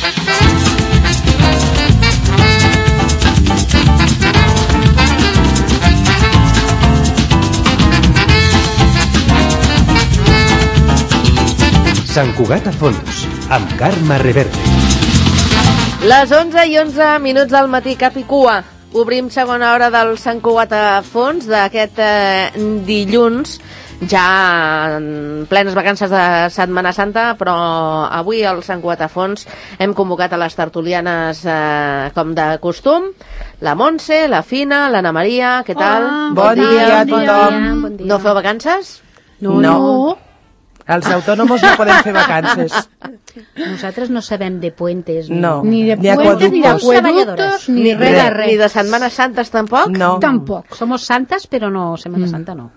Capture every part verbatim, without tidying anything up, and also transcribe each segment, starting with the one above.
Sant Cugat a fons, amb Carme Reverte. Les onze i onze minuts del matí, cap i cua. Obrim segona hora del Sant Cugat a fons d'aquest eh, dilluns, ja en plenes vacances de Setmana Santa, però avui al Sant Cugat a fons hem convocat a les tertulianes eh, com de costum, la Montse, la Fina, l'Anna Maria, què tal? Hola, bon, bon dia, dia a tothom. Bon dia. No feu vacances? No. no. Els autònoms no podem fer vacances. Nosaltres no sabem de puentes. No. Ni de ni puentes, ni d'aqueductos, ni, ni res de res. Ni de Setmanes Santes tampoc? No. Tampoc. Somos santas, però no, Setmana Santa no.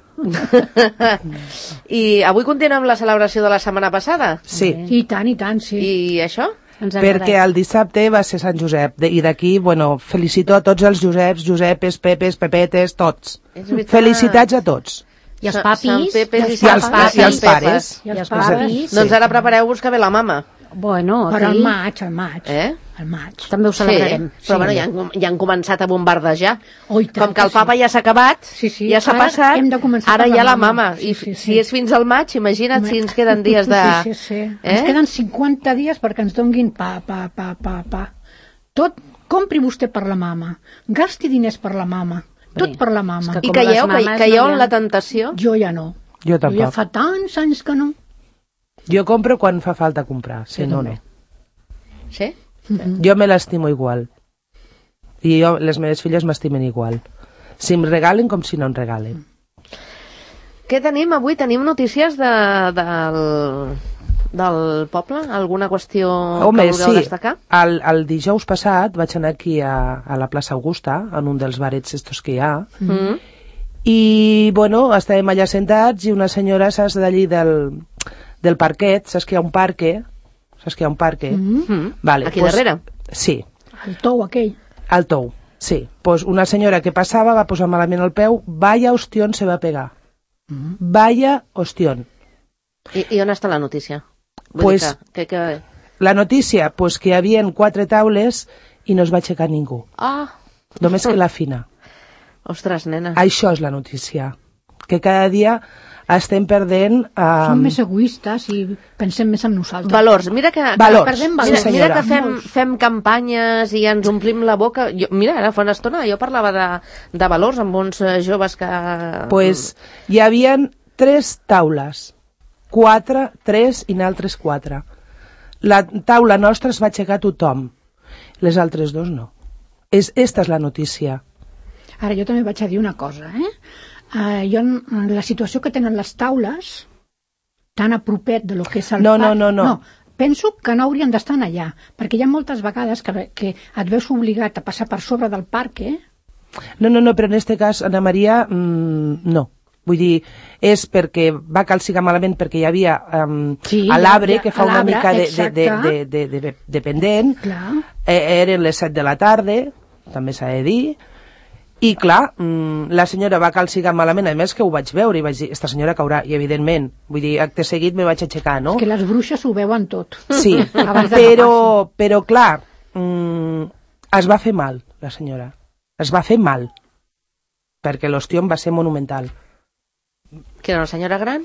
I avui continuem la celebració de la setmana passada? Sí. I tant, i tant, sí. I això? Perquè el dissabte va ser Sant Josep, i d'aquí, bueno, felicito a tots els Joseps, Josepes, Pepes, Pepetes, tots. Felicitats a tots. I els papis, i, i, els, papis, i els pares. I els pares. Doncs ara prepareu-vos que ve la mama. Bueno, però aquí... al maig, al maig. Eh? Al maig. També ho celebrarem. Sí, però sí. Bueno, ja han, ja han començat a bombardejar. Oh, com que el papa sí. ja s'ha acabat, sí, sí. ja s'ha passat, hem de ara hi ha la mama. Sí, I sí, sí. si és fins al maig, imagina't si ens queden dies de... Sí, sí, sí. Eh? Ens queden cinquanta dies perquè ens donguin pa, pa, pa, pa, pa. Tot, compri vostè per la mama. Gasti diners per la mama. Tot per la mama. I caieu, caieu en la tentació? Jo ja no. Jo tampoc. Jo ja fa tants anys que no. Jo compro quan fa falta comprar, si no, no. Sí? Mm-hmm. Jo me l'estimo igual. I jo, les meves filles m'estimen igual. Si em regalen com si no em regalen. Què tenim avui? Tenim notícies de, del, del poble? Alguna qüestió Home, que vulgueu sí. destacar? El, el dijous passat vaig anar aquí a, a la plaça Augusta, en un dels barets estos que hi ha, Mm-hmm. i, bueno, estàvem allà sentats i una senyora, saps, d'allí del, del parquet, saps que hi ha un parque? Saps que hi ha un parque? Mm-hmm. Vale, Aquí pues, darrere? Sí. El tou aquell. El tou, sí. Pues una senyora que passava va posar malament el peu, vaya ostión se va pegar. Mm-hmm. Vaya ostión. I, I on està la notícia? Vull Pues, que, que, que... La notícia, pues que hi havia quatre taules i no es va aixecar ningú. Ah. Només que la Fina. Ostres, nena. Això és la notícia. Que cada dia estem perdent... Um... Som més egoistes i pensem més en nosaltres. Valors. Mira que, que valors. Perdem valors. Sí, mira que fem, fem campanyes i ens omplim la boca. Jo, mira, ara fa una estona jo parlava de, de valors amb uns joves que... Pues hi havia tres taules. Quatre, tres i n'altres quatre. La taula nostra es va aixecar tothom. Les altres dos no. És, esta és la notícia. Ara, jo també vaig a dir una cosa, eh? Uh, jo, la situació que tenen les taules, tan a propet de lo que és el no, parc... No, no, no. no. Penso que no haurien d'estar allà, perquè hi ha moltes vegades que, que et veus obligat a passar per sobre del parc, eh? No, no, no, però en este cas, Anna Maria, mmm, no. Vull dir, és perquè va calcigar malament perquè hi havia um, sí, a l'arbre, que fa una mica de, de, de, de, de, de, de, de pendent. Clar. Eh, eren les set de la tarda, també s'ha de dir. I clar, mmm, la senyora va calcigar malament, a més que ho vaig veure i vaig dir, esta senyora caurà, i evidentment, vull dir, acte seguit me vaig aixecar, no? És que les bruixes ho veuen tot. Sí, però, però clar, mmm, es va fer mal, la senyora. Es va fer mal, perquè l'ostión va ser monumental. Que era una senyora gran?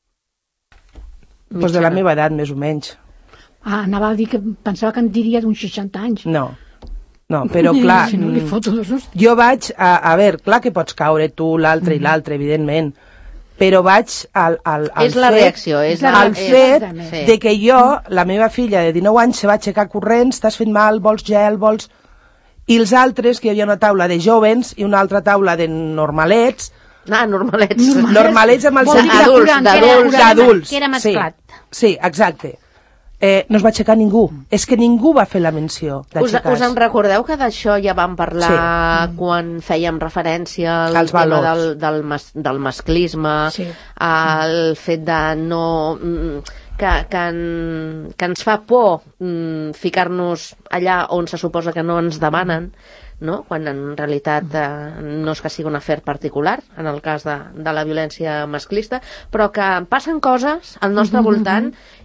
Pues de la meva edat, més o menys. Ah, anava a dir que pensava que en diria d'uns seixanta anys. No. No, però clar, si no li foto dos hòsties. Jo vaig, a, a veure, clar que pots caure tu, l'altre mm. i l'altre, evidentment, però vaig al, al, al és la fet, reacció, és la al fet de, de que jo, la meva filla de dinou anys, se va aixecar corrents, t'has fet mal, vols gel, vols... I els altres, que hi havia una taula de jovens i una altra taula de normalets... Ah, normalets. Normalets, normalets amb el sentit adults, d'adults. d'adults. Que era mesclat. Sí, sí, exacte. Eh, no es va aixecar ningú. És que ningú va fer la menció d'aixecar-se. Us, us en recordeu que d'això ja vam parlar sí. quan fèiem referència al Els tema valors. del, del, mas, del masclisme, sí. al fet de no... Que, que, en, que ens fa por mm, ficar-nos allà on se suposa que no ens demanen, no? Quan en realitat eh, no és que sigui un afer particular, en el cas de, de la violència masclista, però que passen coses al nostre voltant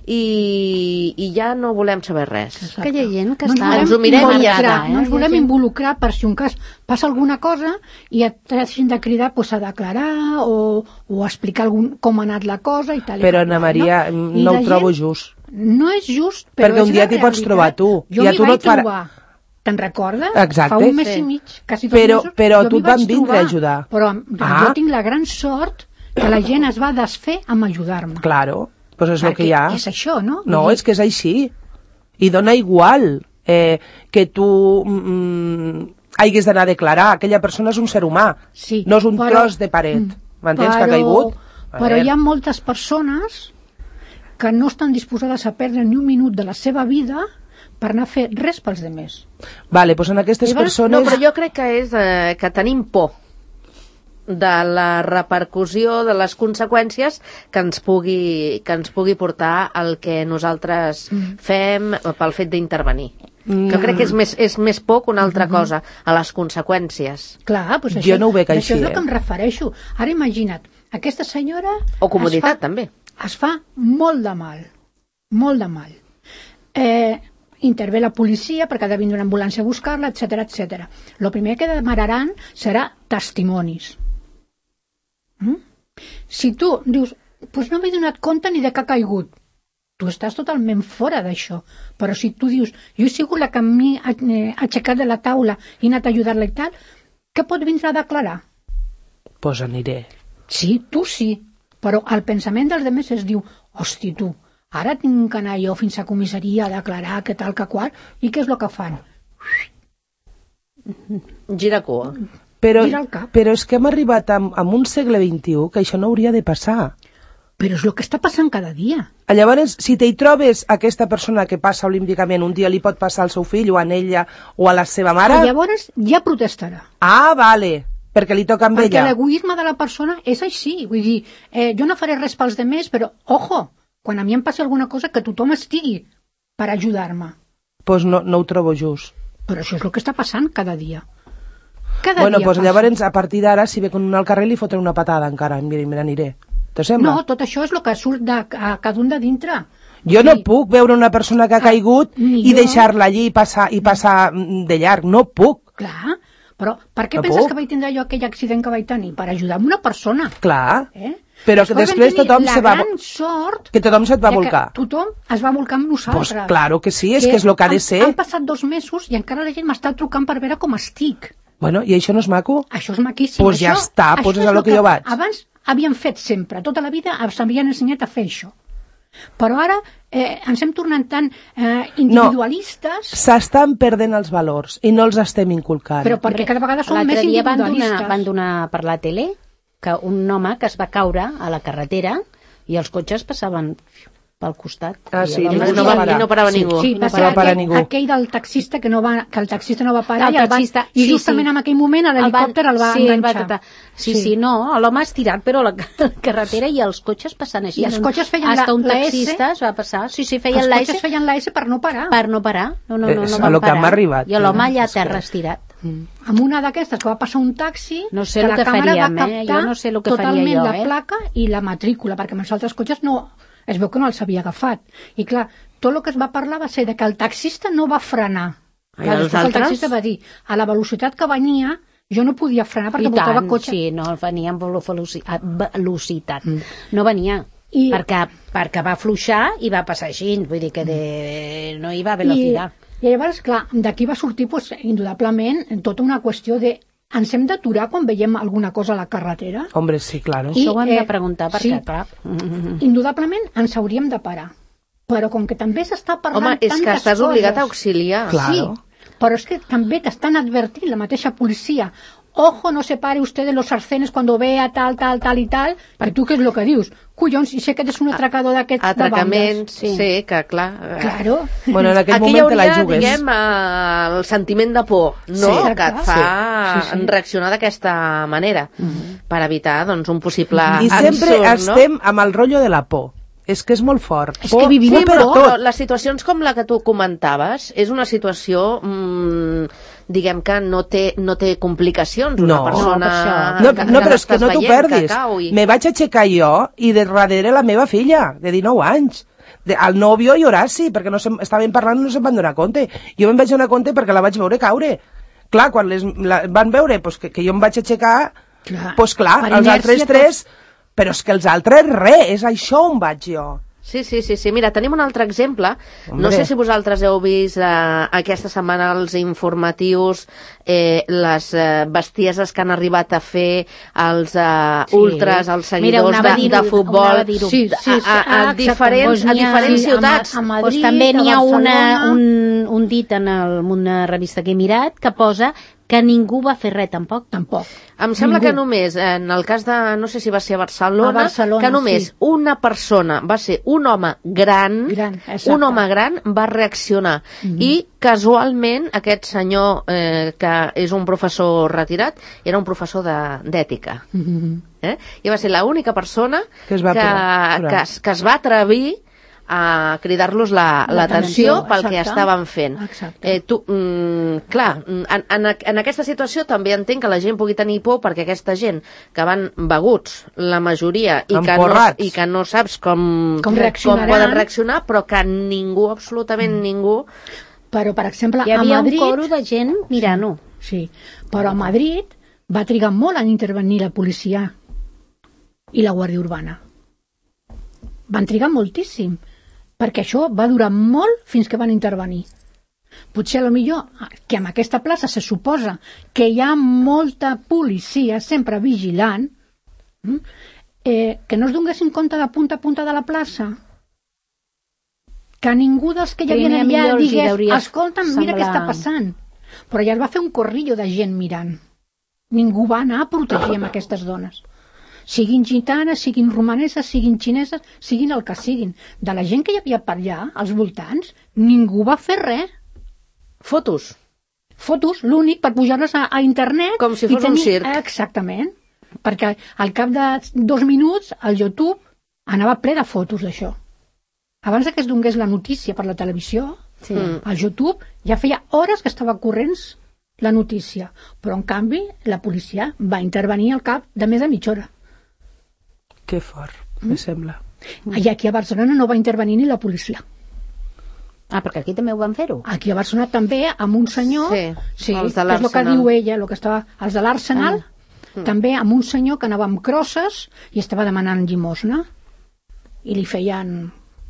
i, i ja no volem saber res. Exacte. Que hi ha gent que no està... Ens ho mirem i ja està. Eh? No ens volem involucrar per si un cas passa alguna cosa i et hagin de cridar pues, a declarar o, o explicar algun, com ha anat la cosa i tal. Però, Ana Maria, no, no ho trobo just. No és just, però perquè és un dia t'hi pots trobar tu. Jo ja m'hi tu no vaig et farà... trobar. Te'n recordes? Exacte. Fa un mes sí. i mig, quasi dos però, mesos. Però jo tu et van vindre trobar, a ajudar. Però ah. jo tinc la gran sort que la gent es va desfer amb ajudar-me. Claro, pues és el que hi ha. És això, no? No, és que és així. I dona igual eh, que tu mm, hagis d'anar a declarar. Aquella persona és un ser humà, sí, no és un però, tros de paret. M'entens però, que ha caigut? A però veure. hi ha moltes persones que no estan disposades a perdre ni un minut de la seva vida per anar a fer res pels demés. Vale, doncs en aquestes Llavors, persones... No, però jo crec que és eh, que tenim por de la repercussió, de les conseqüències que ens pugui, que ens pugui portar el que nosaltres mm. fem pel fet d'intervenir. Mm. Jo crec que és més, és més por que una altra mm. cosa, a les conseqüències. Clar, doncs això, jo no ho veig així, això és el eh? que em refereixo. Ara imagina't, aquesta senyora... O comoditat, es fa, també. Es fa molt de mal, molt de mal. Eh, intervé la policia perquè ha de vindre una ambulància a buscar-la, etcètera, etcètera. El primer que demanaran serà testimonis. Mm? Si tu dius, pues no m'he donat compte ni de què ha caigut, tu estàs totalment fora d'això. Però si tu dius, jo he sigut la que m'he aixecat de la taula i he anat a ajudar-la i tal, què pot vindre a declarar? Pues aniré. Sí, tu sí, però el pensament dels altres es diu, hosti tu, ara tinc que anar jo fins a comissaria a declarar que tal que qual, i què és el que fan? Gira cua. Però, Gira el cap. però és que hem arribat a, a un segle vint-i-u que això no hauria de passar. Però és el que està passant cada dia. Llavors, si t'hi trobes aquesta persona que passa olímpicament, un dia li pot passar al seu fill o a ella o a la seva mare... I llavors ja protestarà. Ah, vale, perquè li toca amb perquè ella. Perquè l'egoisme de la persona és així. Vull dir, eh, jo no faré res pels demés, però, ojo, quan a mi em passi alguna cosa, que tothom estigui per ajudar-me. Doncs pues no, no ho trobo just. Però això és el que està passant cada dia. Cada bueno, dia pues passa. llavors, a partir d'ara, si ve con un al carrer, li fotré una patada encara. Mira, mira, aniré. Te sembla? No, tot això és el que surt de a cada un de dintre. Jo no puc veure una persona que ha caigut ah, i deixar-la allí i passar, i passar de llarg. No puc. Clar, però per què No penses puc. que vaig tindre jo aquell accident que vaig tenir? Per ajudar una persona. Clar. Eh? Però que després vam tenir tothom se va... la gran sort que tothom se't va ja que volcar. Tothom es va volcar amb nosaltres. Pues claro que sí, és que és el que ha de han, ser. Han passat dos mesos i encara la gent m'està trucant per veure com estic. Bueno, i això no és maco? Això és maquíssim. Pues ja això, està, pues és a lo que jo vaig. Abans havien fet sempre, tota la vida ens havien ensenyat a fer això. Però ara eh, ens hem tornat tan eh, individualistes... No, s'estan perdent els valors i no els estem inculcant. Però perquè cada vegada som més L'altre dia van individualistes. donar, van donar per la tele que un home que es va caure a la carretera i els cotxes passaven pel costat. Ah, I sí, l'home ningú no, va va, parar. no parava Sí, ningú. sí, No va va ser parar aquell, ningú. aquell del taxista que, no va, que el taxista no va parar El i, el van, taxista, i sí, justament sí. en aquell moment l'helicòpter el va sí, el va enganxar. tratar. Sí, sí, sí, no, l'home ha estirat, però la, la carretera i els cotxes passant així. I els cotxes feien Hasta la- un la S. taxista es va passar. Sí, sí, Els feien la cotxes S feien la S per no parar. per no parar. No, no, no, És no a van lo que parar. hem arribat. I l'home allà a És que- terra estirat. Amb una d'aquestes que va passar un taxi, No sé que el la que càmera faríem, va eh? captar Jo no sé el que faria totalment jo, la eh? placa i la matrícula, perquè amb els altres cotxes no, es veu que no els havia agafat. I clar, tot el que es va parlar va ser de que el taxista no va frenar. I Clar, els després el altres? taxista va dir, a la velocitat que venia, jo no podia frenar perquè I portava tant, cotxe. sí, no, venia amb veloci- a velocitat. No venia, I- perquè, perquè va fluixar i va passar així, vull dir que de... no hi va velocitat. I, I llavors, clar, d'aquí va sortir, pues, indudablement, tota una qüestió de ens hem d'aturar quan veiem alguna cosa a la carretera? Hombre, sí, claro. I, Això ho hem eh, de preguntar, perquè, sí. clar... Indudablement ens hauríem de parar. Però com que també s'està parlant Home, és que tantes estàs obligat a coses- auxiliar. Claro. Sí, però és que també t'estan advertint la mateixa policia. Ojo, no se pare usted de los arcenes cuando vea tal, tal, tal i tal. Per tu què és el que dius? Collons, i sé que ets un atracador d'aquests de Atracaments, bandes. sí, que clar... eh, Claro. Bueno, en aquell Aquí hi moment te la hauria, jugues. diguem, eh, el sentiment de por, no?, Sí, que et clar. fa Sí, sí, sí. reaccionar d'aquesta manera, per evitar, doncs, un possible I sempre absurd, no? estem amb el rotllo de la por. És que és molt fort. És que vivim Sí, per però, tot. però les situacions com la que tu comentaves és una situació, mmm, diguem que no té, no té complicacions. Una No. persona No, per això. No, que, no, que però és que l'estàs no t'ho veient, que perdis. cau i... Me vaig aixecar jo i de darrere la meva filla, de dinou anys. De, el nòvio i Horaci, perquè no se, estaven parlant i no se'n van donar compte. Jo me'n vaig donar compte perquè la vaig veure caure. Clar, quan les, la, van veure pues, que, que jo em vaig aixecar, Clar. pues clar, Per els inèrcia altres tres... Però és que els altres res, és això on vaig jo. Sí, sí, sí, sí. Mira, tenim un altre exemple. Hombre. No sé si vosaltres heu vist eh, aquesta setmana els informatius, eh, les eh, bestieses que han arribat a fer els eh, Sí. ultras, els Mira, seguidors anava a de, dir-ho, de futbol, anava a dir-ho. Sí, sí, sí. a, a, a, Ah, diferents, exacte. a diferents Sí, a ciutats. Ma- a Madrid, Pues també n'hi ha a una, Barcelona. un, un dit en el, una revista que he mirat que posa que ningú va fer res tampoc. Tampoc. Em sembla Ningú. que només, en el cas de, no sé si va ser a Barcelona, A Barcelona, que només sí. una persona, va ser un home gran, Gran, exacte. un home gran va reaccionar. Mhm. I casualment aquest senyor, eh, que és un professor retirat, era un professor de- d'ètica. Mhm. Eh? I va ser l'única persona Que es va que, aturar. que, es, que es va atrevir a cridar-los la- l'atenció L'atenció, pel que exacte. estaven fent. Exacte. Eh, tu, mm, clar, en, en, en aquesta situació també entenc que la gent pugui tenir por perquè aquesta gent que van beguts, la majoria, i que, no, Emporrats. i que no saps com, Com com reaccionaran. poden reaccionar, però que ningú, absolutament ningú... Però, per exemple, Hi a havia Madrid... un coro de gent mirant-ho. Sí, però a Madrid va trigar molt en intervenir la policia i la Guàrdia Urbana. Van trigar moltíssim, perquè això va durar molt fins que van intervenir. Potser, a lo millor, que en aquesta plaça se suposa que hi ha molta policia sempre vigilant, mm, eh, que no es donessin compte de punta a punta de la plaça, que ningú dels que hi havia Primer, allà millor els hi digués, deuria escolta'm, mira què semblar- està passant. Però ja es va fer un corrillo de gent mirant. Ningú va anar a protegir amb aquestes dones. Siguin gitanes, siguin romaneses, siguin xineses, siguin el que siguin. De la gent que hi havia per allà, als voltants, ningú va fer res. Fotos. Fotos, l'únic, per pujar-les a, a internet. Com si i fos un circ. Exactament. Perquè al cap de dos minuts, al YouTube anava ple de fotos d'això. Abans que es donés la notícia per la televisió, Sí. Mm. al YouTube ja feia hores que estava corrents la notícia, però en canvi la policia va intervenir al cap de més de mitja hora. Que fort, me sembla. I aquí a Barcelona no va intervenir ni la policia. Ah, perquè aquí també ho van fer-ho. Aquí a Barcelona també, amb un senyor, Sí, sí els de que és el que l'Arsenal. diu ella, el que estava, els de l'Arsenal, Ah. també amb un senyor que anava amb crosses i estava demanant llimosna i li feien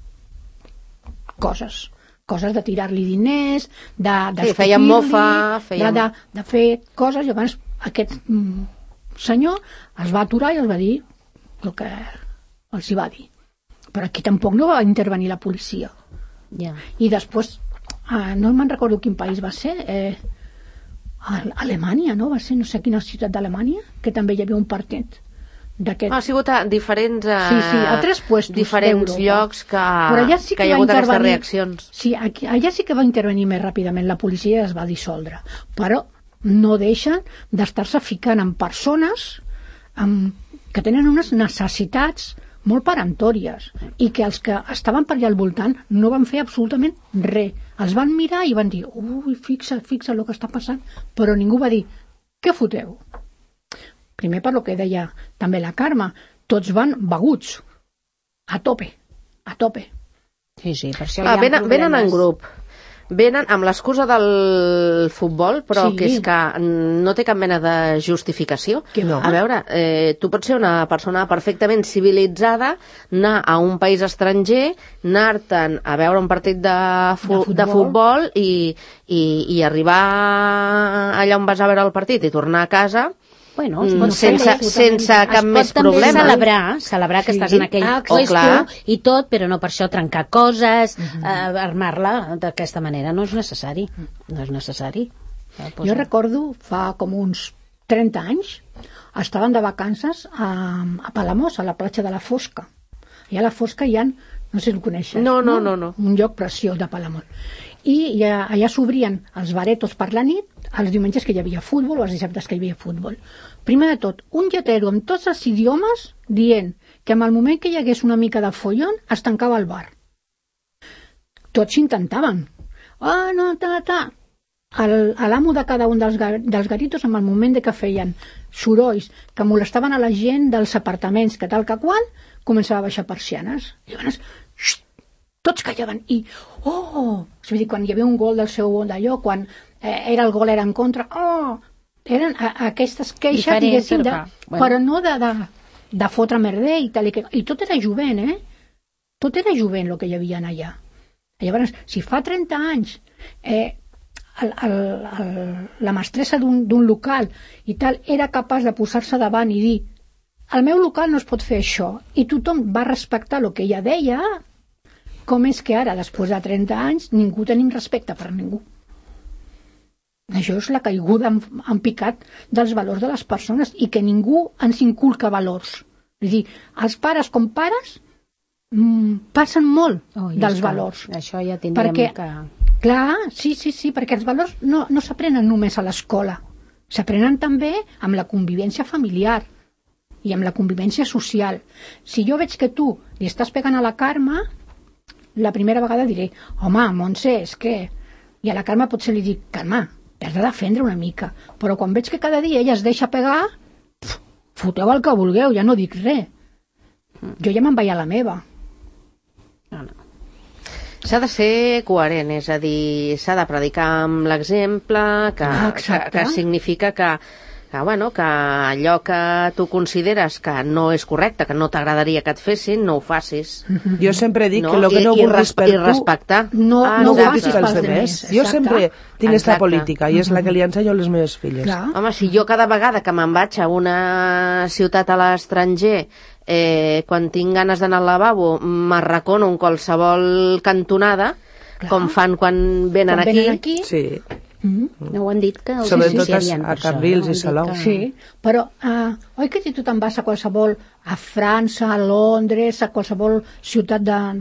coses coses de tirar-li diners, de, de Sí, feien mofa, feien- de, de, de fer coses, i llavors aquest mm, senyor es va aturar i els va dir el que els hi va dir. Però aquí tampoc no va intervenir la policia. Ja. I després, eh, no me'n recordo quin país va ser, eh, a Alemanya, no? Va ser no sé quina ciutat d'Alemanya, que també hi havia un partit d'aquest... Ha sigut a diferents, eh, Sí, sí, a tres puestos diferents d'Europa. llocs que, Però allà sí que, que hi ha va hagut aquestes intervenir- reaccions. Sí, aquí, allà sí que va intervenir més ràpidament la policia i es va dissoldre. Però no deixen d'estar-se ficant amb persones amb, que tenen unes necessitats molt peremptòries i que els que estaven per allà al voltant no van fer absolutament res. Els van mirar i van dir, ui, fixa, fixa el que està passant, però ningú va dir, què foteu? Primer per lo que deia també la Carme, tots van beguts, a tope, a tope. Sí, sí, per això Clar, hi ha venen, venen en problemes. grup. Venen amb l'excusa del futbol, però Sí. que és que no té cap mena de justificació. Que no. A veure, eh, tu pots ser una persona perfectament civilitzada, anar a un país estranger, anar-te'n a veure un partit de, fu De futbol. de futbol i, i, i arribar allà on vas a veure el partit i tornar a casa Bueno, Mm, es pot sense- també- sense es cap pot més també problema. celebrar, celebrar que Sí. estàs en aquell Ah, oh, puesto clar. i tot, però no per això trencar coses, eh, armar-la d'aquesta manera. No és necessari. No és necessari. Eh, Jo recordo, fa com uns trenta anys, estaven de vacances a, a Palamós, a la platja de la Fosca. I a la Fosca hi ha, no sé si el coneixes, No, no, no, no. un lloc preciós de Palamós. I ja, allà s'obrien els baretos per la nit, els diumenges que hi havia futbol o els dissabtes que hi havia futbol. Primer de tot, un lletrero amb tots els idiomes dient que en el moment que hi hagués una mica de follon es tancava el bar. Tots intentaven. Ah, no, ta, ta. L'amo de cada un dels, gar dels garitos, en el moment de que feien sorolls que molestaven a la gent dels apartaments, que tal que qual, començava a baixar persianes. I llavors, xxt, tots callaven. I, oh! És a dir, quan hi havia un gol del seu d'allò, quan eh, era el gol era en contra, oh! Eren a, a aquestes queixes, diferent, diguéssim, de, bueno. però no de, de, de fotre merder i tal. I, que, I tot era jovent, eh? Tot era jovent el que hi havia allà. Llavors, si fa trenta anys eh, el, el, el, la mestressa d'un local i tal era capaç de posar-se davant i dir al meu local no es pot fer això, i tothom va respectar el que ella deia, com és que ara, després de trenta anys, ningú tenim respecte per ningú? Això és la caiguda en, en picat dels valors de les persones i que ningú ens inculca valors. És a dir, els pares com pares mm, passen molt oh, dels valors. Això ja tindríem perquè, que... Clar, sí, sí, sí, perquè els valors no, no s'aprenen només a l'escola. S'aprenen també amb la convivència familiar i amb la convivència social. Si jo veig que tu li estàs pegant a la Carme, la primera vegada diré, home, Montse, és que... I a la Carme potser li dic, Carme, t'has de defendre una mica. Però quan veig que cada dia ella es deixa pegar, pf, foteu el que vulgueu, ja no dic res. Jo ja me'n vaig a la meva. No, no. S'ha de ser coherent, és a dir, s'ha de predicar amb l'exemple, que, Ah, que, exacte. que significa que, que, bueno, que allò que tu consideres que no és correcte, que no t'agradaria que et fessin, no ho facis. Jo sempre dic No? que el que I, no i, vulguis per I tu respectar. No, Ah, no ho no exacte. vulguis facis pels pels altres. demés. Jo Exacte. sempre tinc aquesta Exacte. política i és la que li ensenyo a les meves filles. Clar. Home, si jo cada vegada que me'n vaig a una ciutat a l'estranger, eh, quan tinc ganes d'anar al lavabo, m'arracono en qualsevol cantonada, Clar. com fan quan venen Quan aquí. venen aquí, Sí. Mm. No ho han dit que els Sobretot associarien a per això, Cambrils no? i Han dit Salou. que- sí, però uh, oi que si tu te'n vas a qualsevol, a França, a Londres, a qualsevol ciutat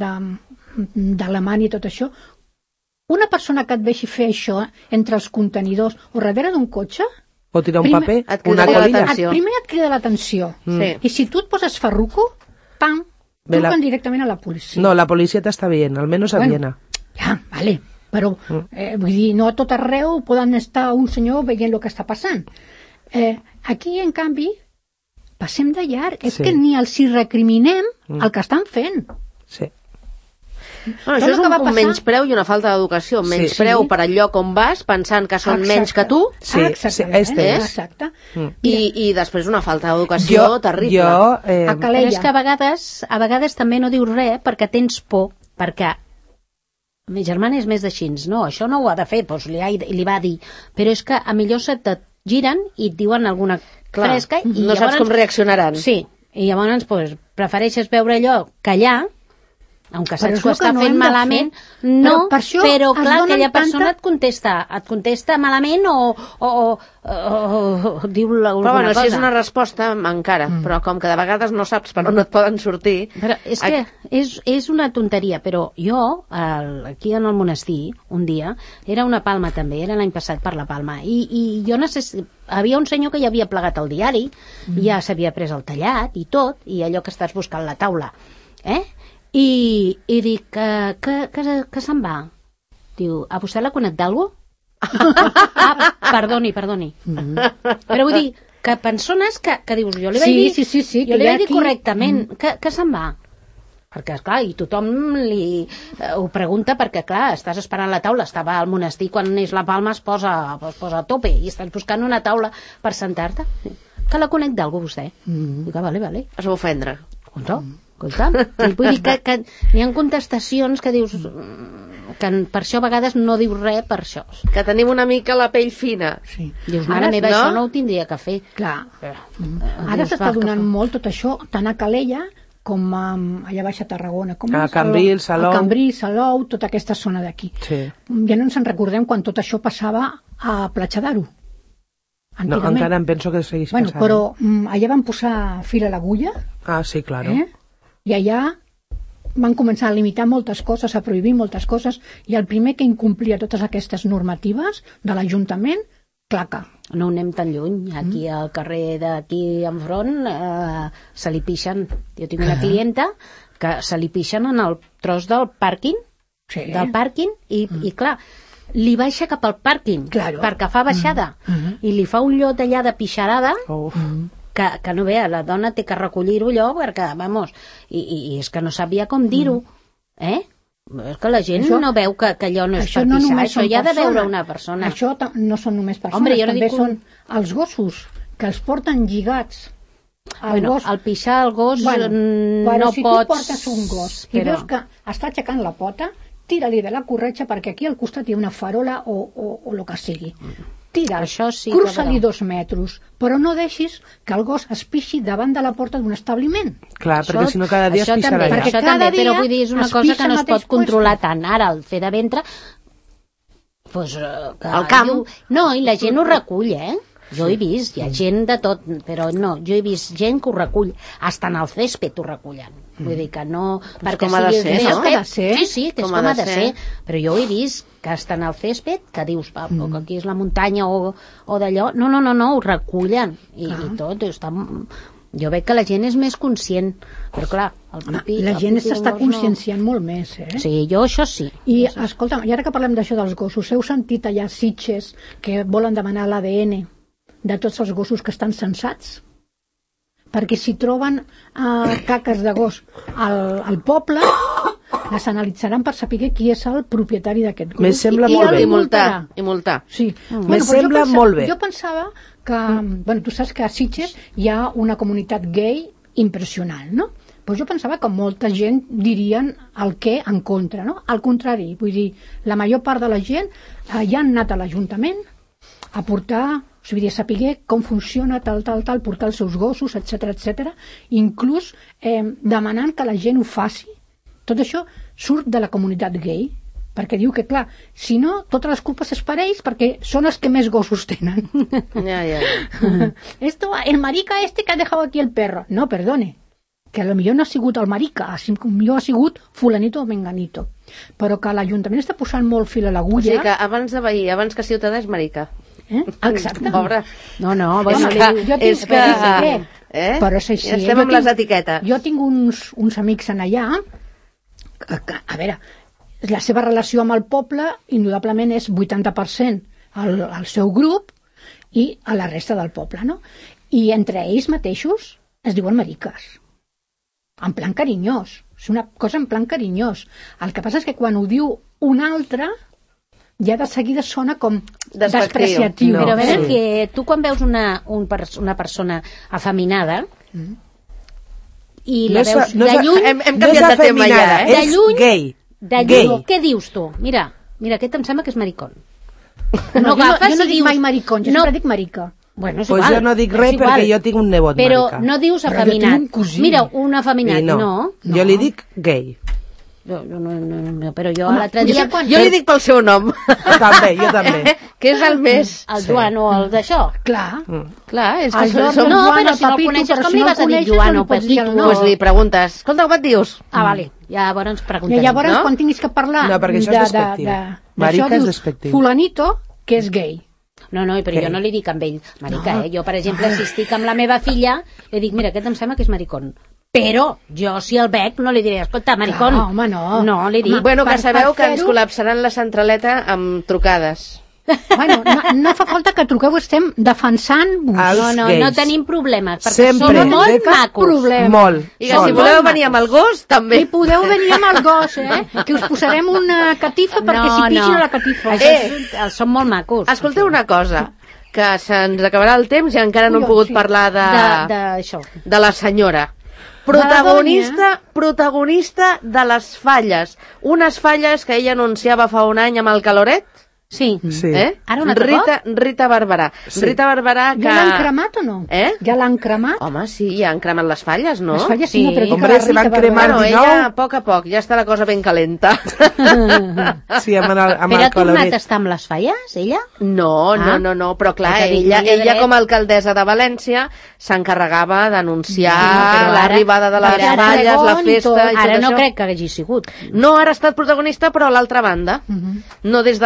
d'Alemanya i tot això, una persona que et vegi fer això entre els contenidors o darrere d'un cotxe, O tirar un Primer- paper, Et crida una la colilla. atenció. et, primer et crida l'atenció. Mm. Sí. I si tu et poses farruco, pam, Ve la- truquen directament a la policia. No, la policia t'està veient, almenys a Bueno. Viena. Ja, vale, però eh, vull dir, no a tot arreu poden estar un senyor veient el que està passant. Eh, aquí, en canvi, passem de llarg. És Sí. que ni els hi recriminem el que estan fent. Sí. Bueno, Tot això el és que un, va un passar- menyspreu i una falta d'educació. Un Sí. menyspreu Sí. per al lloc on vas, pensant que són Exacte. menys que tu, Sí, Ah, exactament, sí, este és. exacte. i, i després una falta d'educació Jo, terrible. jo eh, A Calella. Però és que a vegades, a vegades també no dius res perquè tens por, perquè mi germana és més d'així, no, això no ho ha de fer, doncs li, ha, li va dir, però és que a millor se te giren i et diuen alguna Clar, fresca i no saps com reaccionaran. Sí, i llavors doncs, prefereixes veure allò, callar, aunque Però saps és que ho el que està no fent hem de malament, fer. no, Però per això però es clar, donen aquella persona tanta- et contesta, et contesta malament o, o, o, o, o diu alguna Però bueno, cosa. si és una resposta, encara. Mm. Però com que de vegades no saps per on et poden sortir... Però és que és, és una tonteria, però jo, el, aquí en el monestir, un dia, era una Palma també, era l'any passat per la Palma, i, i jo necess... havia un senyor que ja havia plegat el diari, mm. ja s'havia pres el tallat i tot, i allò que estàs buscant la taula, eh? I, i dic, que, que, que, que se'n va? Diu, a vostè l'ha connectat d'algú? ah, perdoni, perdoni. Mm. Però vull dir, que persones que, que dius, jo li vaig Sí, dir, sí, sí, sí, jo que li hi ha vaig dir aquí- correctament, mm. que, que se'n va? Perquè, esclar, i tothom li eh, ho pregunta perquè, clar, estàs esperant la taula, estava al monestir, quan neix la Palma es posa, es posa a tope i estàs buscant una taula per sentar-te. Que la conec d'algú, vostè? Mm. Dic, ah, vale, vale. Es va ofendre. Escolta, escolta. Vull dir que, que hi ha contestacions que dius que per això a vegades no dius res per això. Que tenim una mica la pell fina. Sí. Dius, mare Ara, meva, no? això no ho tindria que fer. Clar. Eh, Ara dius, s'està va, que donant fa. molt tot això, tant a Calella com a, allà baix a Tarragona. Com A és? Cambrils, Salou. A Cambrils, Salou, tota aquesta zona d'aquí. Sí. Ja no ens en recordem quan tot això passava a Platja d'Aro. No, Antigament. encara em penso que segueix Bueno, passant. però mm, allà van posar fil a l'agulla, Ah, sí, claro. eh? I allà van començar a limitar moltes coses, a prohibir moltes coses, i el primer que incomplia totes aquestes normatives de l'Ajuntament claca. No anem tan lluny. Aquí al carrer d'aquí enfront eh, se li pixen. Jo tinc una clienta que se li pixen en el tros del pàrquing, Sí. del pàrquing, i, mm. i clar, li baixa cap al pàrquing, Claro. perquè fa baixada, mm. Mm. i li fa un llot allà de pixarada, Uf. que, que no vea, la dona té que recollir-ho allò, perquè, vamos, i, i, i és que no sabia com dir-ho, eh? És que la gent Això- no veu que, que allò no és Això per no pixar, només això són hi ha de persones. veure una persona. Això ta- no són només persones, Hombre, jo no també dic un- són els gossos, que els porten lligats. El Bueno, gos... al pixar el gos Bueno, mm, però no si pots... tu portes un gos i però... veus que està aixecant la pota, tira-li de la corretja, perquè aquí al costat hi ha una farola o, o, o el que sigui. Tira, Això sí que cruça-li veurà. dos metres, però no deixis que el gos es pixi davant de la porta d'un establiment. Clar, Això- perquè si no cada dia es això pixarà també, allà. Perquè això cada també, però dia vull dir, és una es cosa pixa que no al es mateix pot controlar puesto. tant. Ara, el fer de ventre... Pues, eh, que Al camp. diu- No, i la gent ho recull, eh? Jo he vist, hi ha gent de tot, però no, jo he vist gent que ho recull. Hasta en el césped ho recullen. Vull dir que no... perquè com ha de sigui ser, el no? césped- Com ha de ser. Sí, sí, que és Com com, ha ha de de ser. ser. Però jo he vist que està en el césped, que dius, va, o que aquí és la muntanya o, o d'allò. No, no, no, no, ho recullen. I, i tot, està... Jo veig que la gent és més conscient, però clar, el pipi... La el gent pipi s'està del gos no. conscienciant molt més, eh? Sí, jo això sí. I, escolta'm, i ara que parlem d'això dels gossos, heu sentit allà a Sitges que volen demanar l'A D N de tots els gossos que estan censats? Perquè si troben eh, caques de gos al, al poble, les analitzaran per saber qui és el propietari d'aquest gos. Me sembla I, molt i bé. I el multar, multarà. i multar. Sí. Me però jo sembla pensava- molt bé. Jo pensava que... Bueno, tu saps que a Sitges hi ha una comunitat gay impressionant, no? Pues jo pensava que molta gent dirien el què en contra, no? Al contrari, vull dir, la major part de la gent eh, ja han anat a l'Ajuntament a portar, o sigui, a saber com funciona, tal, tal, tal, portar els seus gossos, etcètera, etcètera, inclús eh, demanant que la gent ho faci. Tot això surt de la comunitat gay, perquè diu que, clar, si no, totes les culpes és per ells, perquè són els que més gossos tenen. Ja, ja, ja. Esto, el marica este que ha dejado aquí el perro. No, perdone, que a lo millor no ha sigut el marica, a lo millor ha sigut fulanito o menganito. Però que l'Ajuntament està posant molt fil a O l'agulla. sigui que abans de veí, abans que ciutadà és marica. Eh? Exacte. Pobre. No, no, És bueno, que, li- jo tinc- és que... però és que- Eh? Però és així. Ja eh? estem Jo amb les tinc- etiquetes. Jo tinc uns, uns amics en allà que, que, a veure, la seva relació amb el poble indudablement és vuitanta per cent al, al seu grup i a la resta del poble, no? I entre ells mateixos es diuen mariques. En plan carinyós. És una cosa en plan carinyós. El que passa és que quan ho diu un altre ja de seguida sona com Despectiu. despreciatiu. No, Però a veure sí. que tu quan veus una, un, pers- una persona afeminada i No la és- veus no és- de lluny, Hem, hem no és canviat de tema ja, afeminada, eh? De és lluny- gay. de Gay. lluny, què dius tu? Mira, mira, aquest em sembla que és maricón. No, No jo, no, agafes jo no i dic dius- mai maricón, jo no. sempre dic marica. Bueno, és Pues igual, jo no dic és res igual. perquè jo tinc un nebot Però marica. no dius Però jo afeminat. tinc un cosí. Mira, un afeminat, I no. no. Jo li dic gay. Jo, jo no, no, no, però jo Home, l'altre jo dia... sé quan- Jo li dic pel seu nom. També, jo també. Que és el més... El Joan o el d'això. Clar. Clar, és que El som... Jordi, som... el No, Joan, però el si no el Pepito, coneixes, però com si li no vas a el dir coneixes, Joan no o li pots dir el Pepito? nom. Pues li preguntes, escolta, com et dius? Ah, vale, llavors I preguntarem. llavors, no? quan tinguis que parlar No, perquè això és despectiu. Marica d'això, és dius despectiu. fulanito, que és gay. No, no, però Què? jo no li dic amb ell, marica, eh? Jo, per exemple, si estic amb la meva filla, li dic, mira, aquest em sembla que és maricón. Però jo, si el veig, no li diré, escolta, maricón. No, home, no. No, li dic. Bueno, que per- sabeu per que ens fer-ho- col·lapsaran la centraleta amb trucades. Bueno, no, no fa falta que truqueu, estem defensant-vos. Els No, no, gais. no tenim problemes, perquè Sempre. som molt Cap macos. problema. Molt. I que Som si molt voleu macos. venir amb el gos, també. I podeu venir amb el gos, eh? Que us posarem una catifa perquè s'hi pixin a la catifa. Això Eh. és, són molt macos. Escolteu una cosa, que se'ns acabarà el temps i encara no hem Ui, pogut sí. parlar de, De, de això. de la senyora. Protagonista, protagonista de les falles. Unes falles que ella anunciava fa un any amb el caloret. Sí. Sí. Eh? Ara un altre Rita, Rita Barberà. Sí. Rita Barberà que... Ja l'han cremat o no? Eh? Ja l'han cremat? Home, sí, ja han cremat les falles, no? Les falles sí, no, Sí. però dic que Hombre, la se van Rita cremar Barberà- Bueno, dinou. ella a poc a poc, ja està la cosa ben calenta. Sí, amb el, amb Però el ha tornat caloret. a estar amb les falles, ella? No, no, Ah. no, no, però clar, Perquè ella, tenia ella dret. com a alcaldessa de València s'encarregava d'anunciar Sí, però ara- l'arribada de les però ara- falles, la pregón i festa tot. i tot Ara no això. crec que hagi sigut. No, ara ha estat protagonista, però a l'altra banda. Mhm. No des del balcó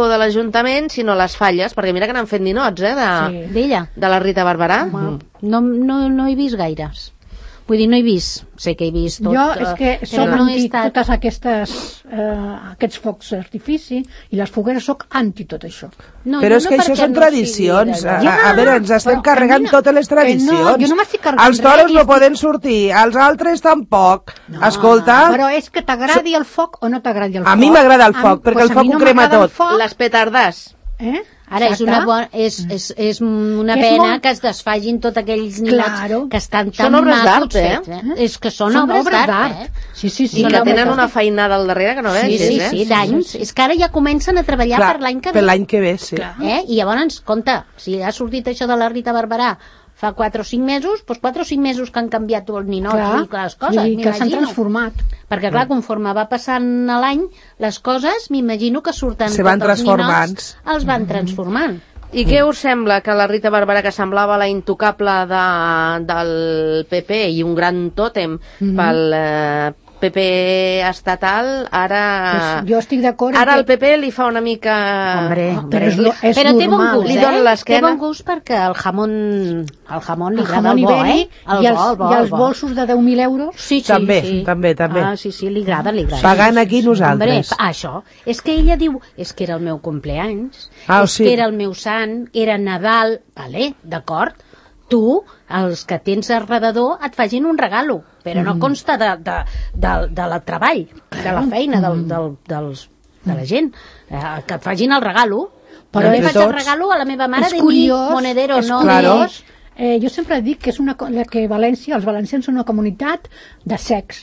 de l'Ajuntament, sinó les falles, perquè mira que n'han fet ninots, eh, de, Sí. D'ella? de la Rita Barberà. No, no, no he vist gaires. Vull dir, no he vist, sé que he vist tot. Jo és que eh, soc però no he anti estat... totes aquestes, eh, aquests focs d'artifici i les fogueres soc anti tot això. No, Però jo és no que això perquè són no tradicions. sigui A, d'allò. a veure, ens estem però que carregant a mi no- totes les que no, tradicions. jo no m'estic carregant Els toros res, no estic- poden sortir, els altres tampoc. Escolta, Però és que t'agradi el foc o no t'agradi el A foc. mi m'agrada el A- foc, perquè pues el a mi foc ho no crema m'agrada el tot. foc, Les petardars. Eh? Ara és una, Exacte. bona, és, és, és una Que és pena molt- que es desfagin tots aquells ninots Claro. que estan Són tan obres macos d'art, eh? fets, eh? És que són, obres d'art, eh? Sí, sí, sí. I que la tenen veritat. una feinada al darrere que no Sí, vegis, sí, eh? sí, d'anys. És que ara ja comencen a treballar clar, per l'any que per ve. l'any que ve, sí. Eh? I llavors, compte, si ha sortit això de la Rita Barberà fa quatre o cinc mesos, doncs quatre o cinc mesos que han canviat els ninots Clar, i les coses, vull dir que s'han m'imagino. transformat. Perquè, clar, conforme va passant l'any, les coses, m'imagino que surten Se van tots els transformant. ninots, els van transformant. I què us sembla que la Rita Barberà, que semblava la intocable de, del P P i un gran tòtem pel eh, P P estatal, ara... Pues jo estic d'acord en Ara que- el P P li fa una mica... Hombre, Ah, hombre. però és lo- és però té bon normal, gust, Li eh? dona Té l'esquena. bon gust perquè el jamón, el jamón li el agrada jamón el bo, eh? ibèric El i els, bo, el bo, i el els bo. bolsos de deu mil euros. Sí, sí, També, sí. també, també. Ah, sí, sí, li agrada, li agrada. Pagant aquí Hombre, nosaltres. fa- això. És que ella diu, és que era el meu compleanys, Ah, és sí. que era el meu sant, era Nadal, vale, d'acord? Tu, els que tens al redador, et facin un regalo, però no consta de, de, de, de la treball, de la feina del, del, dels, de la gent, eh, que et facin el regalo. Però Però li és faig de el tots. regalo a la meva mare És de curiós, mi monedero, és no curiós. Eh, jo sempre dic que és una co- que València, els valencians són una comunitat de sex.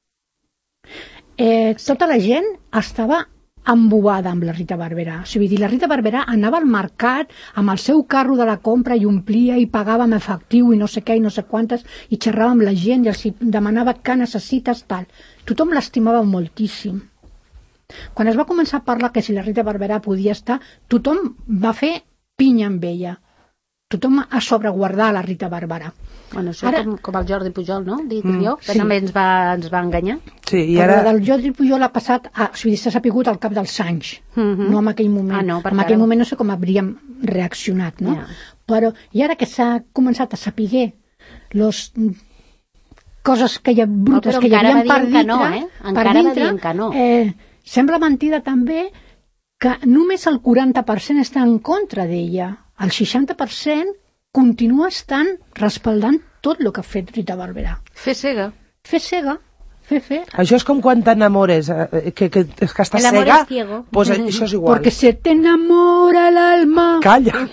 Eh, tota la gent estava embobada amb la Rita Barberà. O sigui, la Rita Barberà anava al mercat amb el seu carro de la compra i omplia i pagava amb efectiu i no sé què i no sé quantes i xerrava amb la gent i els hi demanava què necessites, tal. Tothom l'estimava moltíssim. Quan es va començar a parlar que si la Rita Barberà podia estar, tothom va fer pinya amb ella. Tothom a sobreguardar la Rita Barberà. Bueno, això Ara- com, com el Jordi Pujol, no? Dic jo, que sí. també ens va, ens va enganyar. Sí, i Però ara... la del Jordi Pujol ha passat, a, o sigui, s'ha sapigut al cap dels anys, Mhm. no en aquell moment. Ah, no, perquè en aquell ara- moment no sé com hauríem reaccionat, no? Ja. Però, i ara que s'ha començat a saber los mm, coses que hi ha brutes Oh, però que hi encara havia va per dient que dintre, no, eh? per Encara va dintre, dient que no. eh, sembla mentida també que només el quaranta per cent està en contra d'ella. El seixanta per cent continua estant respaldant tot el que ha fet Rita Barberà. Fer cega. Fer cega, fer fer. Això és com quan t'enamores, eh, que, que, que estàs El amor cega, es ciego. pues això és igual. Porque se te enamora el alma. Calla!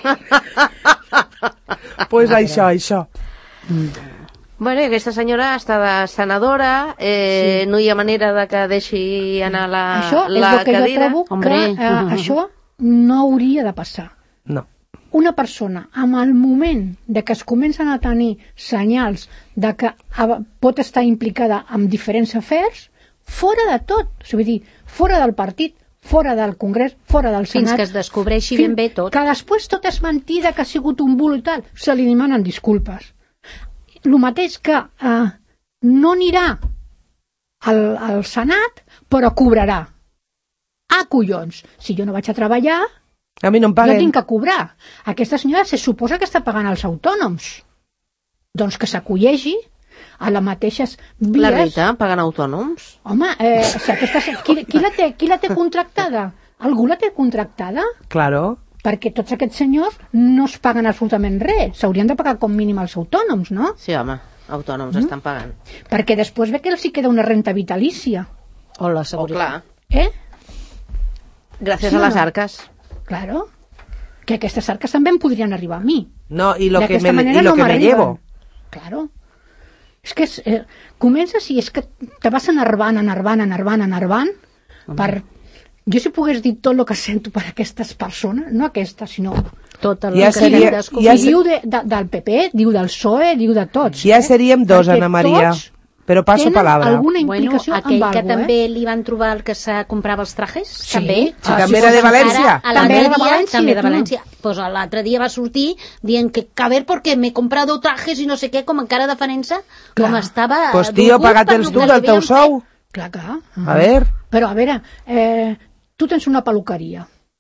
pues això, això. Bueno, i aquesta senyora està de senadora, eh, sí. no hi ha manera de que deixi anar la, Això és la el que cadira. jo trobo Hombre. que eh, això no hauria de passar. No. Una persona, amb el moment de que es comencen a tenir senyals de que a- pot estar implicada en diferents afers, fora de tot, o sigui, dir, fora del partit, fora del Congrés, fora del Fins Senat... que es descobreixi Fin- ben bé tot. Que després tot és mentida, que ha sigut un bulo i tal, se li demanen disculpes. El mateix que eh, no anirà al, al Senat, però cobrarà. Ah, collons, si jo no vaig a treballar, A mi no em jo paguen. tinc que cobrar. Aquesta senyora se suposa que està pagant els autònoms. Doncs que s'acollegi a les mateixes vies. La Rita, pagant autònoms. Home, eh, si aquesta, qui, qui, la té, qui la té contractada? Algú la té contractada? Claro. Perquè tots aquests senyors no es paguen absolutament res. S'haurien de pagar com mínim els autònoms, no? Sí, home, autònoms mm. estan pagant. Perquè després ve que els hi queda una renta vitalícia. O la Oh, seguretat. clar. Eh? Gràcies Sí a o les no? arques. Claro. Que aquestes arques també em podrien arribar a mi. No, i lo que D'aquesta me, manera y lo no que me m'arriben. llevo. Claro. És que és, eh, comences i és que te vas enervant, enervant, enervant, enervant, per... Jo si pogués dir tot el que sento per aquestes persones, no aquestes, sinó... Tot el Ja que seria- hem descobert. ja I se- diu de, de, del P P, diu del P S O E, diu de tots. Ja eh? seríem dos, Perquè Ana Maria. tots Però passo tenen palabra. alguna Bueno, implicació aquell amb que alguna també li van trobar el que se comprava els trajes, Sí. també. Sí, també era de València. Ara, També l'altre era de dia, València, també de tu. València. Pues l'altre dia va sortir dient que, que a ver, porque me he comprado trajes i no sé què, com encara defensa, com Clar. estava... Pues tio, dolgut per paga-te'ls lo tu que del li teu havien sou. Clar, clar. A ver, Però, a veure, eh, tu tens una peluqueria.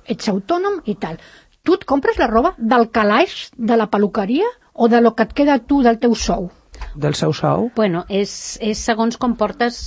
ets autònom i tal. Tu et compres la roba del calaix de la peluqueria o de lo que et queda tu del teu sou? Del seu sou? Bueno, és, és segons com portes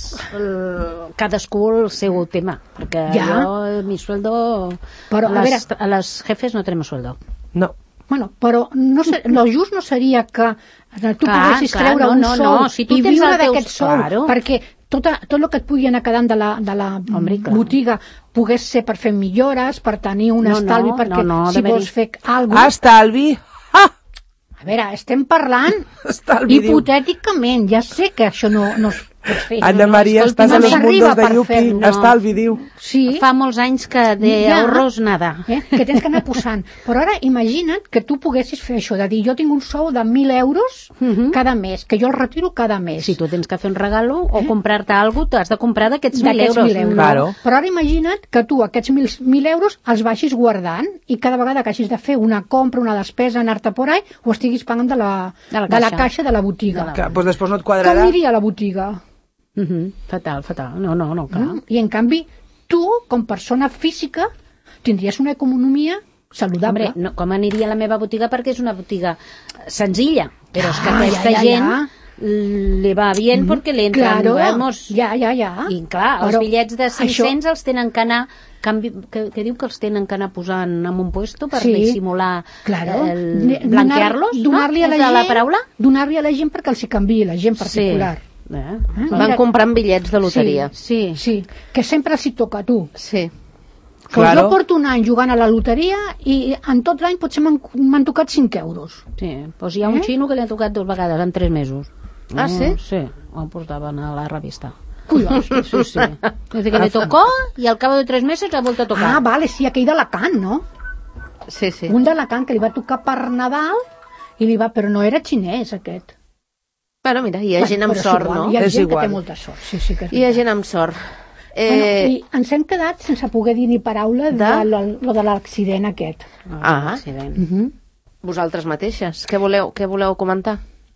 el, cadascú el seu tema, perquè Ja. jo, mi sueldo, Però, a, a les, veure- a les jefes no tenemos sueldo. No. Bueno, però no sé, lo just no seria que tu Clar, poguessis clar, treure no, un no, sou no, si tu i tens viure el teu- d'aquest sou, claro. perquè tota, tot el que et pugui anar quedant de la, de la Hombre, clar. botiga pogués ser per fer millores, per tenir un No, no, estalvi, perquè no, no, si d'haver-hi- vols fer alguna cosa... Estalvi! Ha! A veure, estem parlant Estalvi, diu. hipotèticament, ja sé que això no, no es pot fer. Anna Maria, Escolti, estàs no a los s'arriba mundos de per Yupi. fer-ho. Estalvi, diu. Sí. Fa molts anys que de Ja. ahorros nada. Eh? Que tens que anar posant. Però ara imagina't que tu poguessis fer això, de dir, jo tinc un sou de mil euros Mhm. cada mes, que jo el retiro cada mes. Si tu tens que fer un regalo o comprar-te alguna cosa, t'has de comprar d'aquests mil D'aquests euros. mil euros. Claro. Però ara imagina't que tu aquests mil, mil euros els vagis guardant i cada vegada que hagis de fer una compra, una despesa, anar-te por ahí, ho estiguis pagant de la, De la de la caixa. caixa de la botiga. De la- Que, doncs després no et Com quadrarà. aniria la botiga? Mhm. Fatal, fatal. No, no, no, clar. Mm? I en canvi, tu, com persona física, tindries una economia saludable. Hombre, no, com aniria a la meva botiga perquè és una botiga senzilla, però és que Ah, aquesta ja, ja, gent ja. le va bien perquè le entran, Claro, vamos, ja, ja, ja. i clar, els Però bitllets de cinc-cents això- els tenen que anar canvi, que, que diu que els tenen que anar posant en un puesto per Sí, dissimular Claro. el, Ne- blanquear-los, donar-li no? a la És gent, la paraula? donar-li a la gent perquè els hi canviï la gent particular. Sí. Eh? Eh? Van Mira- comprant bitllets de loteria. Sí. Sí, que sempre els hi toca a tu. Sí. Pues Claro. jo porto un any jugant a la loteria i en tot l'any potser m'han m'han tocat cinc euros. Sí, doncs hi ha un Eh? xino que li ha tocat dues vegades en tres mesos. Ah, sí? Sí, ho portaven a la revista. Collons. Sí, sí. Desde que le tocó y al cabo de tres meses ha vuelto a tocar. Ah, vale, sí, aquell d'Alacant, no? Sí, sí. Un d'Alacant que li va tocar per Nadal i li va... Però no era xinès, aquest. Bueno, mira, hi ha Bueno, gent amb però és sort, igual, no? Hi ha És gent igual. que té molta sort, sí, sí que és Hi ha veritat. gent amb sort. Eh, Bueno, i ens hem quedat sense poder dir ni paraula de, De? lo, lo de l'accident aquest. Ah. Accident. Mhm. vosaltres mateixes, què voleu, què voleu comentar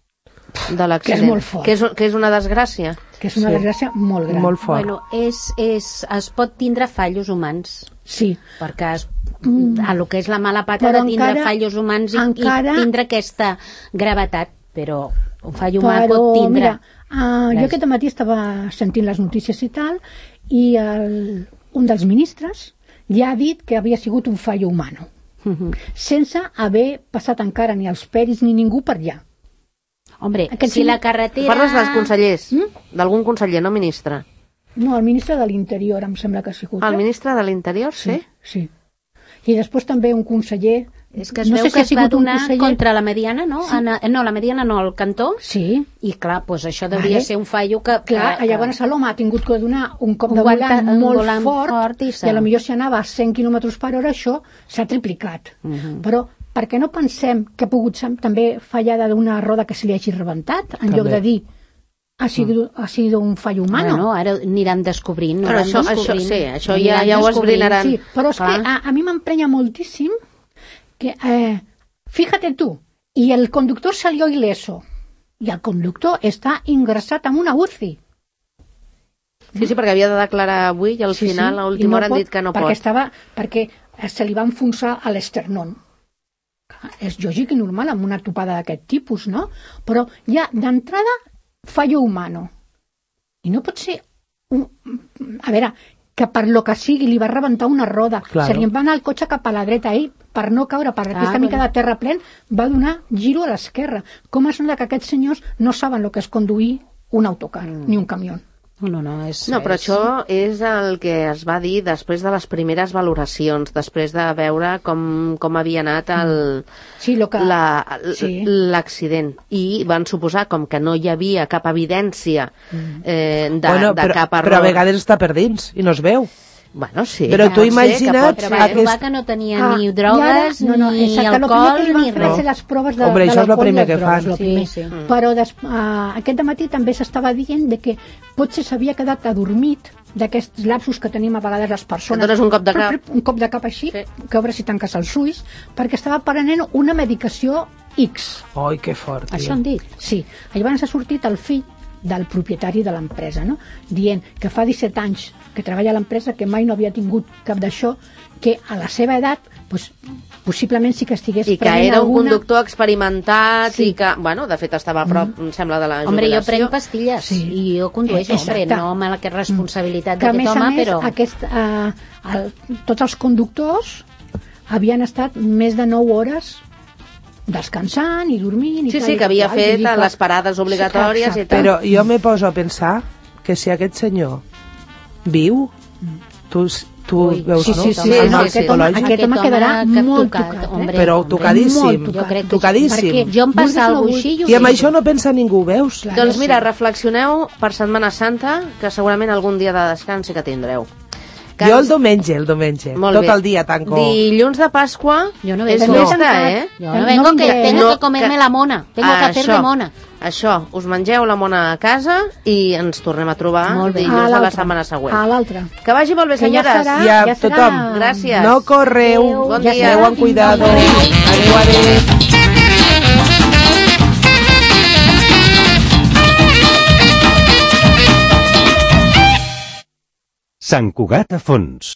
de l'accident? Que és molt fort. Que és, que és una desgràcia? Que és una Sí. desgràcia molt gran. Molt fort. Bueno, és, és, es pot tindre fallos humans, Sí. perquè es, a lo que és la mala pata Però de tindre encara- fallos humans i, encara- i tindre aquesta gravetat, però un fall humà Però, pot tindre... mira, uh, jo Res. aquest matí estava sentint les notícies i tal, i el, un dels ministres ja ha dit que havia sigut un fallo humano, Mhm. sense haver passat encara ni els peris ni ningú per allà. Hombre, Aquest si sí- la carretera... Parles dels consellers, Mm? d'algun conseller, no ministre. No, el ministre de l'Interior em sembla que ha sigut. El eh? ministre de l'Interior, sí? Sí. I després també un conseller... És que es no veu sé si que ha es va sigut un donar conseller... contra la Mediana, no? Sí. Ana, no, la Mediana no, el Cantó. Sí, I clar, doncs això hauria Vale. ser un fallo que... clar, que, llavors l'home ha tingut que donar un cop Un de guanta- volant un molt volant fort, fort i i, s'ha- a la millor si anava a cent quilòmetres per hora això s'ha triplicat. Mhm. Però per què no pensem que ha pogut ser també fallada d'una roda que se li hagi rebentat, en També. lloc de dir ha sigut, ha sigut un fallo humano? Bueno, ara aniran descobrint. Però aniran això, això, descobrint, sí, això ja, aniran ja ho descobrint. esbrinaran. Sí, però és Clar. que a, a mi m'emprenya moltíssim que, eh, fíjate tú, y el conductor salió ileso, y el conductor està ingressat en una U C I. Sí, sí, perquè havia de declarar avui i al Sí, final, sí, a i última hora, han pot, dit que no perquè pot. Estava, perquè se li va enfonsar a l'esternón. És lògic i normal amb una topada d'aquest tipus, no? Però ja d'entrada fallo humano. I no pot ser... Un... A veure, que per lo que sigui li va rebentar una roda, Claro. se li en va anar el cotxe cap a la dreta, ell, per no caure per Ah, aquesta mica bueno. de terra plen, va donar giro a l'esquerra. Com es nota que aquests senyors no saben el que és conduir un autocar, mm. ni un camió? No, no, no, és... No, però és... això és el que es va dir després de les primeres valoracions, després de veure com, com havia anat el, Sí, lo que... la- Sí. l'accident. I van suposar, com que no hi havia cap evidència eh, de, bueno, de però, cap error... però a vegades està per dins i no es veu. Bueno, sí. Però tu pot ser que imagina't- pot Però ser. va trobar Aquest- que no tenia Ah, ni i drogues, ara- no, no, ni exacte, lo primer que alcohol, li van ni fer res. ser les proves de, Hombre, de això és lo l'alcohol i primer les que drogues, fan. lo primer. Sí, sí. Però des, uh, aquest matí també s'estava dient de que potser s'havia quedat adormit d'aquests lapsos que tenim a vegades les persones. Que dones un cop de cap. Un cop de cap així, Sí. que obres i tanques els ulls, perquè estava prenent una medicació X. Ai, que fort. Això han dit. Sí, llavors ha sortit el fill del propietari de l'empresa, no? Dient que fa disset anys que treballa a l'empresa, que mai no havia tingut cap d'això, que a la seva edat pues, possiblement sí que estigués i que prenent era un alguna... conductor experimentat Sí. i que, bueno, de fet estava a prop, mm. em sembla, de la jubilació. Hombre, jo prenc pastilles Sí. i jo condueixo, Eh, hombre, exacte. no amb la que responsabilitat que a d'aquest més a home, més però... aquest, eh, el, tots els conductors havien estat més de nou hores descansant i dormint i Sí, tal, sí, i que havia qual, fet vull dir que- les parades obligatòries Sí, i tal. Però jo me poso a pensar que si aquest senyor viu, tu, tu Ui, veus, sí, no? sí, sí, Sí, sí, sí, no, sí. aquest, home, Psicològic. aquest home quedarà que molt tocat, tocat, eh? hombre. Però hombre, tocadíssim, molt tocat. Jo crec que tocadíssim. perquè jo em passa Vulguis o no alguna vulguis. així... jo I amb ho això no pensa ningú, veus? Clar. Doncs mira, sí. reflexioneu per Setmana Santa, que segurament algun dia de descans sí que tindreu. Que Jo el diumenge, el diumenge. Molt Tot bé. el dia tanco. Dilluns de Pasqua Jo no és vengo. festa, No. eh? Yo no No vengo, que vindré. tengo No, que comerme que- la mona. Tengo que hacer de mona. Això, us mengeu la mona a casa i ens tornem a trobar Molt bé. dilluns A de la l'altre. setmana següent. A l'altre. Que vagi molt bé, Que ja senyores. serà- I a ja serà- tothom. Gràcies. No correu. Adéu. Bon Ja dia. serà Aneu amb cuidado. fins Adéu, adéu. Sant Cugat a Fons.